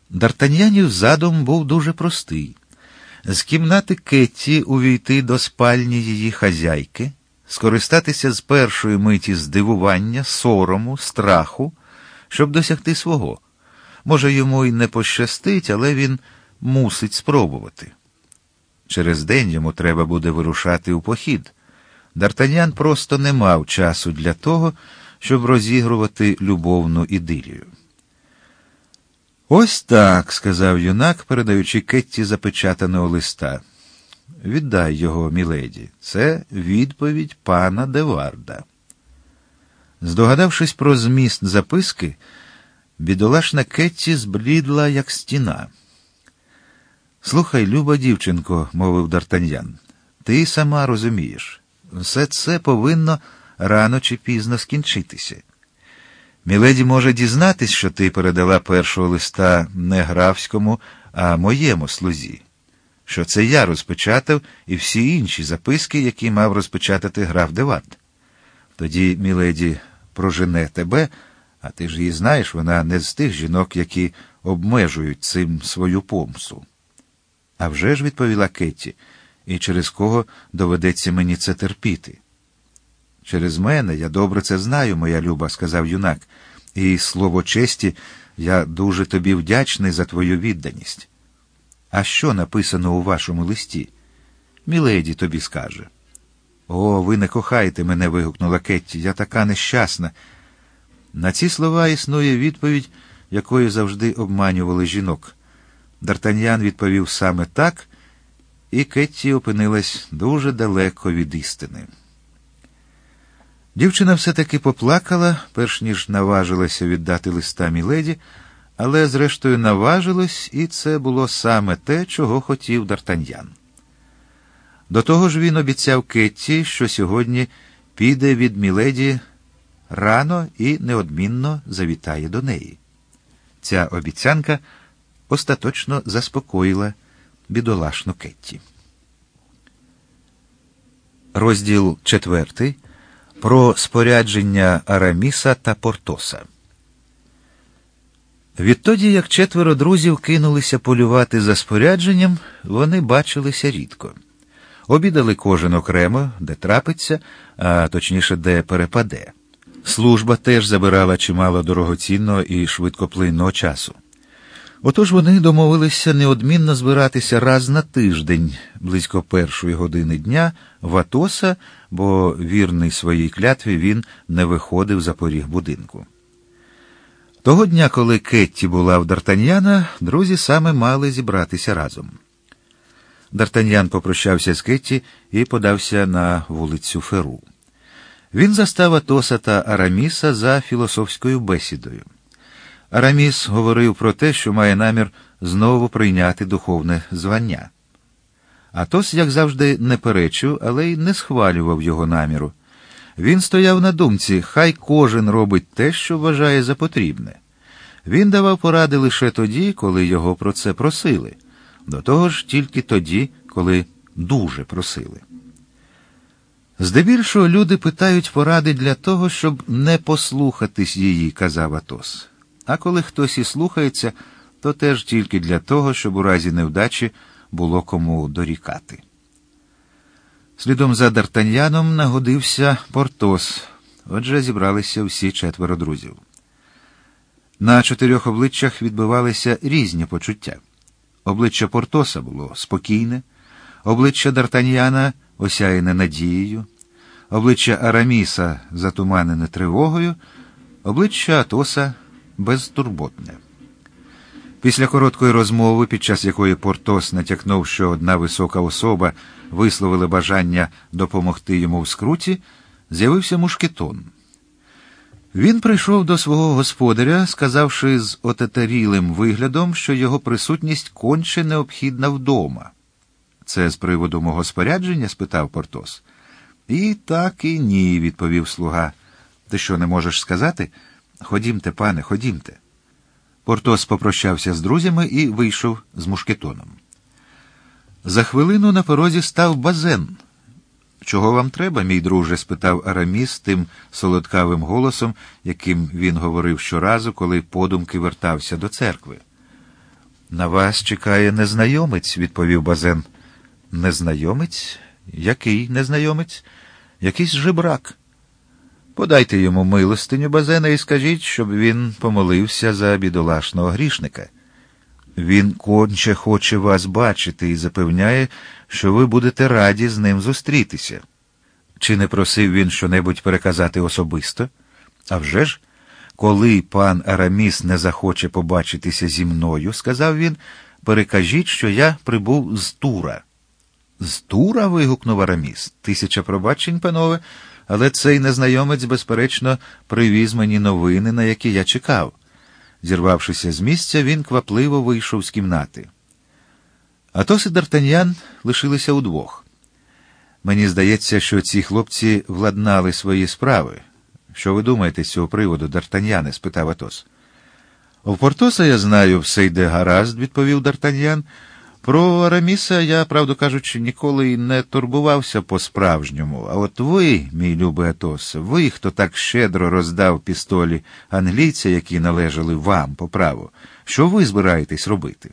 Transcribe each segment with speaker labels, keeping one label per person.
Speaker 1: Д'Артаньянів задум був дуже простий. З кімнати Кетті увійти до спальні її хазяйки, скористатися з першої миті здивування, сорому, страху, щоб досягти свого. Може, йому й не пощастить, але він мусить спробувати. Через день йому треба буде вирушати у похід. Д'Артаньян просто не мав часу для того, щоб розігрувати любовну ідилію. «Ось так», – сказав юнак, передаючи Кетті запечатаного листа. «Віддай його, міледі. Це відповідь пана де Варда». Здогадавшись про зміст записки, бідолашна Кетті зблідла, як стіна. «Слухай, люба дівчинко», – мовив Д'Артаньян, – «ти сама розумієш. Все це повинно рано чи пізно скінчитися. Міледі може дізнатись, що ти передала першого листа не графському, а моєму слузі. Що це я розпечатав і всі інші записки, які мав розпечатати граф де Вард. Тоді міледі прожене тебе, а ти ж її знаєш, вона не з тих жінок, які обмежують цим свою помсту». «А вже ж», – відповіла Кетті, – «і через кого доведеться мені це терпіти?» «Через мене, я добре це знаю, моя люба», – сказав юнак, – «і, слово честі, я дуже тобі вдячний за твою відданість». «А що написано у вашому листі?» «Міледі тобі скаже». «О, ви не кохаєте мене», – вигукнула Кетті, – «я така нещасна». На ці слова існує відповідь, якою завжди обманювали жінок. Д'Артаньян відповів саме так, і Кетті опинилась дуже далеко від істини. Дівчина все-таки поплакала, перш ніж наважилася віддати листа міледі, але зрештою наважилась, і це було саме те, чого хотів Д'Артаньян. До того ж він обіцяв Кетті, що сьогодні піде від міледі рано і неодмінно завітає до неї. Ця обіцянка остаточно заспокоїла бідолашну Кетті. Розділ 4. Про спорядження Араміса та Портоса. Відтоді, як 4 друзів кинулися полювати за спорядженням, вони бачилися рідко. Обідали кожен окремо, де трапиться, а точніше, де перепаде. Служба теж забирала чимало дорогоцінного і швидкоплинного часу. Отож вони домовилися неодмінно збиратися раз на тиждень, близько 1-ї години дня, в Атоса, бо вірний своїй клятві він не виходив за поріг будинку. Того дня, коли Кетті була в Д'Артаньяна, друзі саме мали зібратися разом. Д'Артаньян попрощався з Кетті і подався на вулицю Феру. Він застав Атоса та Араміса за філософською бесідою. Араміс говорив про те, що має намір знову прийняти духовне звання. Атос, як завжди, не перечив, але й не схвалював його наміру. Він стояв на думці, хай кожен робить те, що вважає за потрібне. Він давав поради лише тоді, коли його про це просили. До того ж, тільки тоді, коли дуже просили. «Здебільшого люди питають поради для того, щоб не послухатись її», – казав Атос. «А коли хтось і слухається, то теж тільки для того, щоб у разі невдачі було кому дорікати». Слідом за Д'Артаньяном нагодився Портос. Отже, зібралися всі 4 друзів. На 4 обличчях відбивалися різні почуття. Обличчя Портоса було спокійне, обличчя Д'Артаньяна осяяне надією, обличчя Араміса затуманене тривогою, обличчя Атоса безтурботне. Після короткої розмови, під час якої Портос натякнув, що одна висока особа висловила бажання допомогти йому в скруті, з'явився Мушкетон. Він прийшов до свого господаря, сказавши з отетерілим виглядом, що його присутність конче необхідна вдома. «Це з приводу мого спорядження?» – спитав Портос. «І так, і ні», – відповів слуга. «Ти що, не можеш сказати? Ходімте, пане, ходімте». Портос попрощався з друзями і вийшов з Мушкетоном. За хвилину на порозі став Базен. «Чого вам треба, мій друже?» – спитав Араміс тим солодкавим голосом, яким він говорив щоразу, коли подумки вертався до церкви. На вас чекає незнайомець, відповів Базен. Незнайомець? Який незнайомець? Якийсь жебрак. Подайте йому милостиню, Базена, і скажіть, щоб він помолився за бідолашного грішника. Він конче хоче вас бачити і запевняє, що ви будете раді з ним зустрітися. Чи не просив він щонебудь переказати особисто? А вже ж, коли пан Араміс не захоче побачитися зі мною, сказав він, перекажіть, що я прибув з Тура. З Тура? Вигукнув Араміс. 1000 пробачень, панове, але цей незнайомець, безперечно, привіз мені новини, на які я чекав. Зірвавшися з місця, він квапливо вийшов з кімнати. Атос і Д'Артаньян лишилися удвох. Мені здається, що ці хлопці владнали свої справи. Що ви думаєте з цього приводу, Д'Артаньяне? Спитав Атос. У Портоса я знаю, все йде гаразд, відповів Д'Артаньян. Про Араміса я, правду кажучи, ніколи й не турбувався по-справжньому. А от ви, мій любий Атос, ви, хто так щедро роздав пістолі англійця, які належали вам по праву, що ви збираєтесь робити?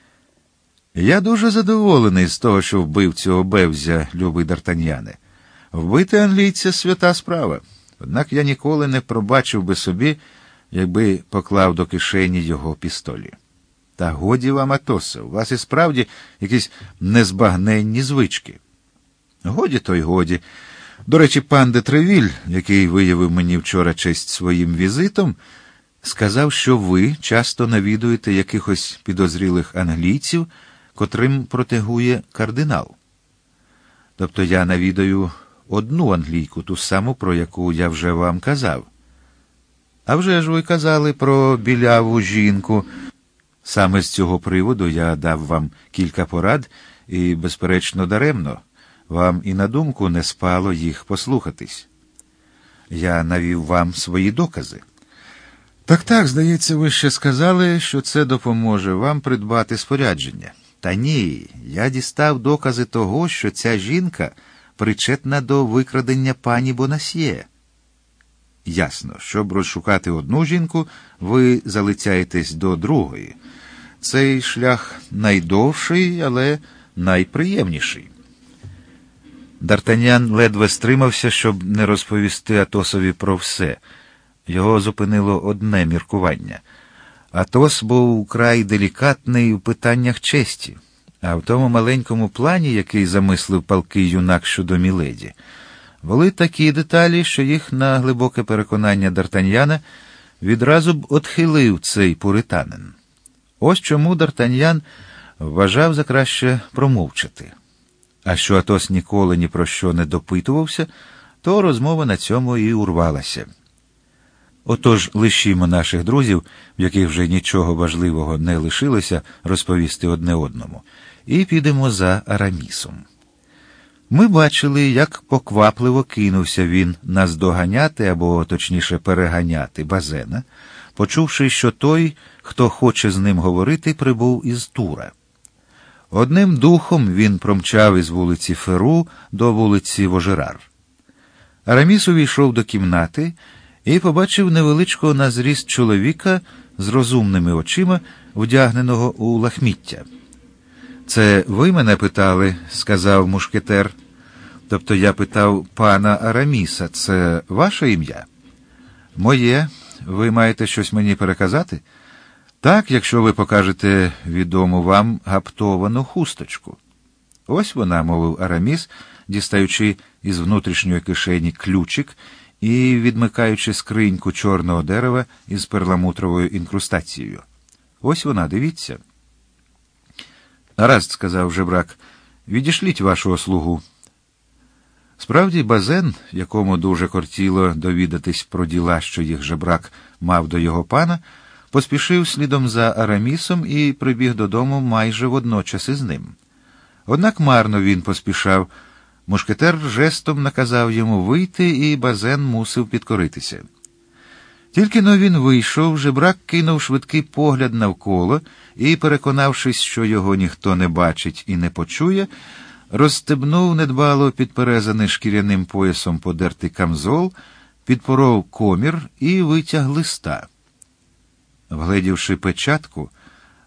Speaker 1: Я дуже задоволений з того, що вбив цього бевзя, любий Д'Артаньяне. Вбити англійця – свята справа. Однак я ніколи не пробачив би собі, якби поклав до кишені його пістолі. Та годі вам, Атосе, у вас і справді якісь незбагненні звички. Годі то й годі. До речі, пан де Тревіль, який виявив мені вчора честь своїм візитом, сказав, що ви часто навідуєте якихось підозрілих англійців, котрим протегує кардинал. Тобто я навідаю одну англійку, ту саму, про яку я вже вам казав. А вже ж ви казали про біляву жінку. Саме з цього приводу я дав вам кілька порад, і, безперечно, даремно. Вам і на думку не спало їх послухатись. Я навів вам свої докази. Так, здається, ви ще сказали, що це допоможе вам придбати спорядження. Та ні, я дістав докази того, що ця жінка причетна до викрадення пані Бонасьє. Ясно, щоб розшукати одну жінку, ви залицяєтесь до другої. Цей шлях найдовший, але найприємніший. Д'Артаньян ледве стримався, щоб не розповісти Атосові про все. Його зупинило одне міркування. Атос був украй делікатний у питаннях честі, а в тому маленькому плані, який замислив палкий юнак щодо Міледі, були такі деталі, що їх на глибоке переконання Д'Артаньяна відразу б отхилив цей пуританин. Ось чому Д'Артаньян вважав за краще промовчати. А що Атос ніколи ні про що не допитувався, то розмова на цьому і урвалася. Отож, лишімо наших друзів, в яких вже нічого важливого не лишилося розповісти одне одному, і підемо за Арамісом. Ми бачили, як поквапливо кинувся він наздоганяти, або, точніше, переганяти Базена, почувши, що той, хто хоче з ним говорити, прибув із Тура. Одним духом він промчав із вулиці Феру до вулиці Вожерар. Араміс увійшов до кімнати і побачив невеличкого на зріст чоловіка з розумними очима, вдягненого у лахміття. «Це ви мене питали?» – сказав мушкетер. «Тобто я питав пана Араміса. Це ваше ім'я?» «Моє. Ви маєте щось мені переказати?» «Так, якщо ви покажете відому вам гаптовану хусточку». «Ось вона», – мовив Араміс, дістаючи із внутрішньої кишені ключик і відмикаючи скриньку чорного дерева із перламутровою інкрустацією. «Ось вона, дивіться». «Гаразд», – сказав жебрак, – «відішліть вашого слугу». Справді, Базен, якому дуже кортіло довідатись про діла, що їх жебрак мав до його пана, поспішив слідом за Арамісом і прибіг додому майже водночас із ним. Однак марно він поспішав. Мушкетер жестом наказав йому вийти, і Базен мусив підкоритися. Тільки-но він вийшов, жебрак кинув швидкий погляд навколо і, переконавшись, що його ніхто не бачить і не почує, розстебнув недбало підперезаний шкіряним поясом подертий камзол, підпоров комір і витяг листа. Вгледівши печатку,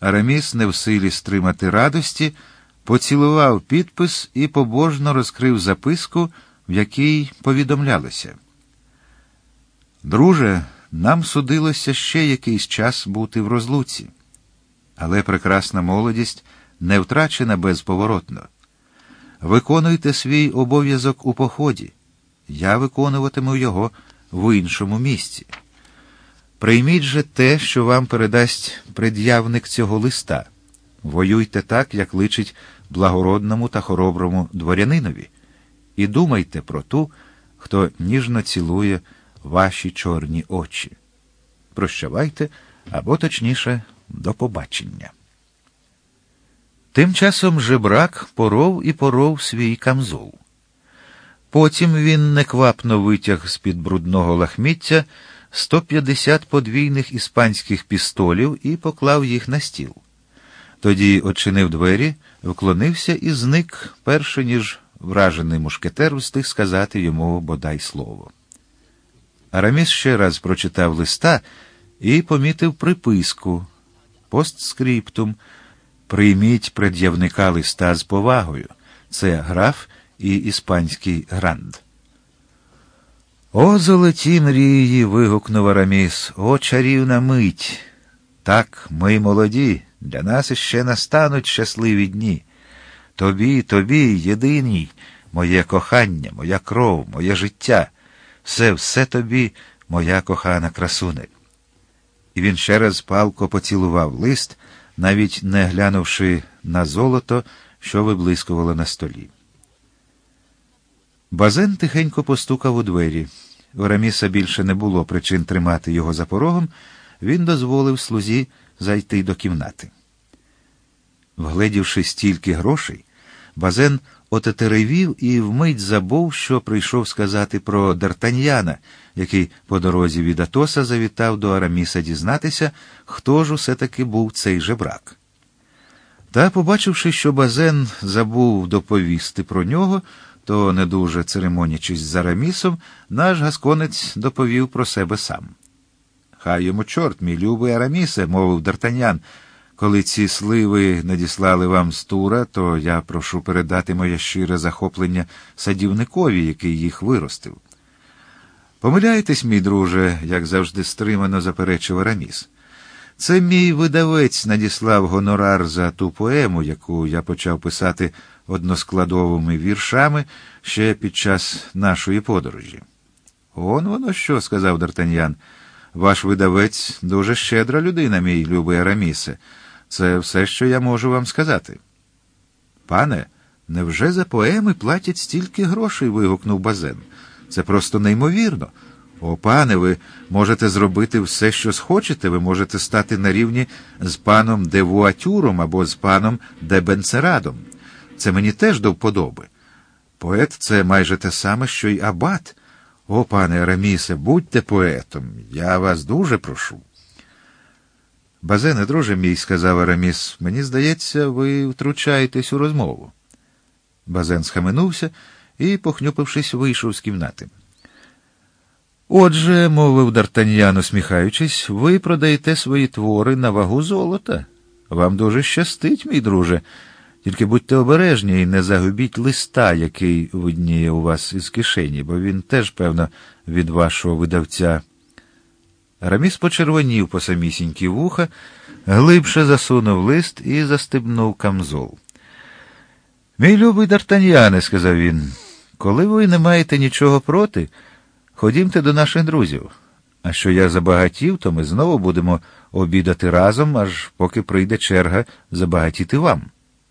Speaker 1: Араміс, не в силі стримати радості, поцілував підпис і побожно розкрив записку, в якій повідомлялося: «Друже, нам судилося ще якийсь час бути в розлуці, але прекрасна молодість не втрачена безповоротно. Виконуйте свій обов'язок у поході, я виконуватиму його в іншому місці. Прийміть же те, що вам передасть пред'явник цього листа. Воюйте так, як личить благородному та хороброму дворянинові, і думайте про ту, хто ніжно цілує ваші чорні очі. Прощавайте, або, точніше, до побачення». Тим часом жебрак поров свій камзол. Потім він неквапно витяг з-під брудного лахміття 150 подвійних іспанських пістолів і поклав їх на стіл. Тоді очинив двері, вклонився і зник, перше ніж вражений мушкетер встиг сказати йому бодай слово. Араміс ще раз прочитав листа і помітив приписку «Постскриптум. Прийміть пред'явника листа з повагою. Це граф і іспанський гранд». «О, золоті мрії!» – вигукнув Араміс. «О, чарівна мить! Так, ми молоді, для нас іще настануть щасливі дні. Тобі, єдиній, моє кохання, моя кров, моє життя. Все тобі, моя кохана красуне». І він ще раз палко поцілував лист, навіть не глянувши на золото, що виблискувало на столі. Базен тихенько постукав у двері. У Араміса більше не було причин тримати його за порогом, він дозволив слузі зайти до кімнати. Вгледівши стільки грошей, Базен отетеревів і вмить забув, що прийшов сказати про Д'Артаньяна, який по дорозі від Атоса завітав до Араміса дізнатися, хто ж усе-таки був цей жебрак. Та, побачивши, що Базен забув доповісти про нього, то, не дуже церемонячись з Арамісом, наш гасконець доповів про себе сам. «Хай йому чорт, мій любий Арамісе», – мовив Д'Артаньян, «коли ці сливи надіслали вам з Тура, то я прошу передати моє щире захоплення садівникові, який їх виростив». «Помиляєтесь, мій друже», – як завжди стримано заперечив Араміс. «Це мій видавець надіслав гонорар за ту поему, яку я почав писати односкладовими віршами ще під час нашої подорожі». «Он воно що», – сказав Д'Артаньян. «Ваш видавець дуже щедра людина, мій любий Арамісе. Це все, що я можу вам сказати». «Пане, невже за поеми платять стільки грошей?» – вигукнув Базен. «Це просто неймовірно. О, пане, ви можете зробити все, що схочете, ви можете стати на рівні з паном де Вуатюром або з паном де Бенцерадом. Це мені теж до вподоби. Поет – це майже те саме, що й абат. О, пане Арамісе, будьте поетом, я вас дуже прошу». «Базене, друже мій», – сказав Араміс, – «мені здається, ви втручаєтесь у розмову». Базен схаменувся і, похнюпившись, вийшов з кімнати. «Отже», – мовив Д'Артаньян, усміхаючись, – «ви продаєте свої твори на вагу золота. Вам дуже щастить, мій друже. Тільки будьте обережні і не загубіть листа, який видніє у вас із кишені, бо він теж, певно, від вашого видавця». Араміс почервонів по самісінькі вуха, глибше засунув лист і застебнув камзол. «Мій любий Д'Артаньяне», – сказав він, – «коли ви не маєте нічого проти, ходімте до наших друзів. А що я забагатів, то ми знову будемо обідати разом, аж поки прийде черга забагатіти вам».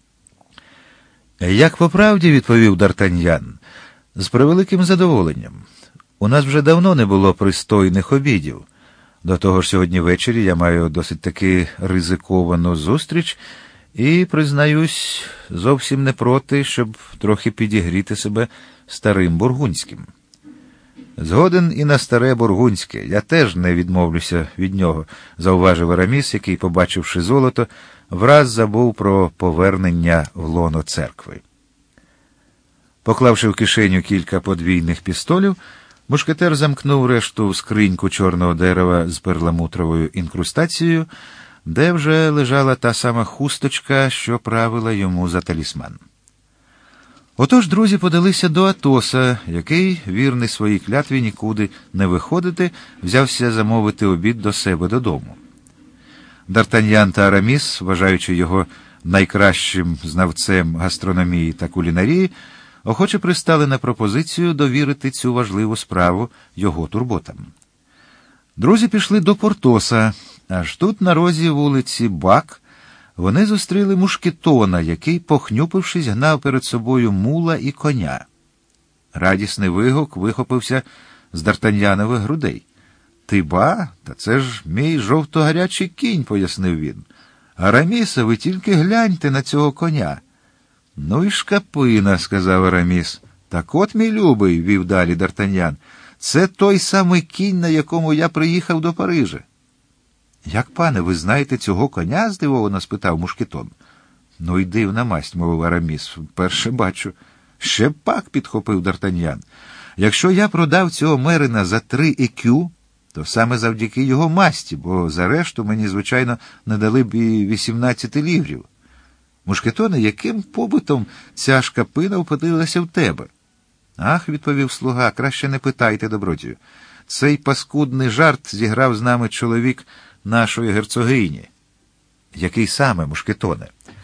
Speaker 1: «Як по правді», – відповів Д'Артаньян, – «з превеликим задоволенням. У нас вже давно не було пристойних обідів. До того ж, сьогодні ввечері я маю досить таки ризиковану зустріч і, признаюсь, зовсім не проти, щоб трохи підігріти себе старим бургундським». «Згоден і на старе бургундське. Я теж не відмовлюся від нього», – зауважив Араміс, який, побачивши золото, враз забув про повернення в лоно церкви. Поклавши в кишеню кілька подвійних пістолів, мушкетер замкнув решту в скриньку чорного дерева з перламутровою інкрустацією, де вже лежала та сама хусточка, що правила йому за талісман. Отож друзі подалися до Атоса, який, вірний своїй клятві нікуди не виходити, взявся замовити обід до себе додому. Д'Артаньян та Араміс, вважаючи його найкращим знавцем гастрономії та кулінарії, охоче пристали на пропозицію довірити цю важливу справу його турботам. Друзі пішли до Портоса, аж тут на розі вулиці Бак вони зустріли мушкетона, який, похнюпившись, гнав перед собою мула і коня. Радісний вигук вихопився з Д'Артаньянових грудей. «Ти ба? Та це ж мій жовто-гарячий кінь», – пояснив він. «Арамісе, ви тільки гляньте на цього коня». «Ну і шкапина», – сказав Араміс. «Так от, мій любий», – вів далі Д'Артаньян, – «це той самий кінь, на якому я приїхав до Парижа». «Як, пане, ви знаєте цього коня?» – здивовано спитав мушкетон. «Ну й дивна масть», – мовив Араміс, – «вперше бачу». «Ще пак», – підхопив Д'Артаньян. «Якщо я продав цього мерина за 3 екю, то саме завдяки його масті, бо за решту мені, звичайно, не дали б і 18 ліврів. Мушкетоне, яким побитом ця шкапина вподилася в тебе?» «Ах», – відповів слуга, – «краще не питайте, добродію. Цей паскудний жарт зіграв з нами чоловік нашої герцогині». «Який саме, мушкетоне?»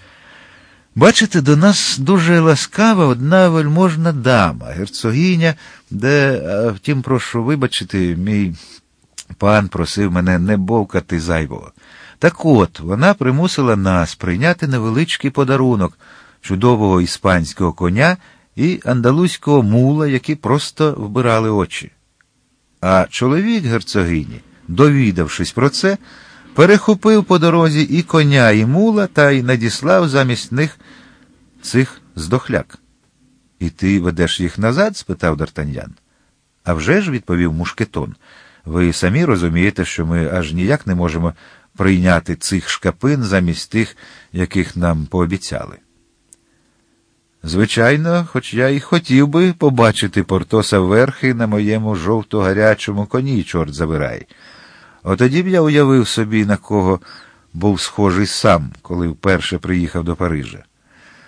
Speaker 1: «Бачите, до нас дуже ласкава одна вельможна дама, герцогиня, втім, прошу вибачити, мій пан просив мене не бовкати зайвого. Так от, вона примусила нас прийняти невеличкий подарунок чудового іспанського коня і андалузького мула, які просто вбирали очі. А чоловік герцогині, довідавшись про це, перехопив по дорозі і коня, і мула, та й надіслав замість них цих здохляк». «І ти ведеш їх назад?» – спитав Д'Артаньян. «А вже ж», – відповів мушкетон, – «ви самі розумієте, що ми аж ніяк не можемо прийняти цих шкапин замість тих, яких нам пообіцяли». «Звичайно, хоч я і хотів би побачити Портоса верхи на моєму жовто-гарячому коні, чорт забирай. Отоді б я уявив собі, на кого був схожий сам, коли вперше приїхав до Парижа.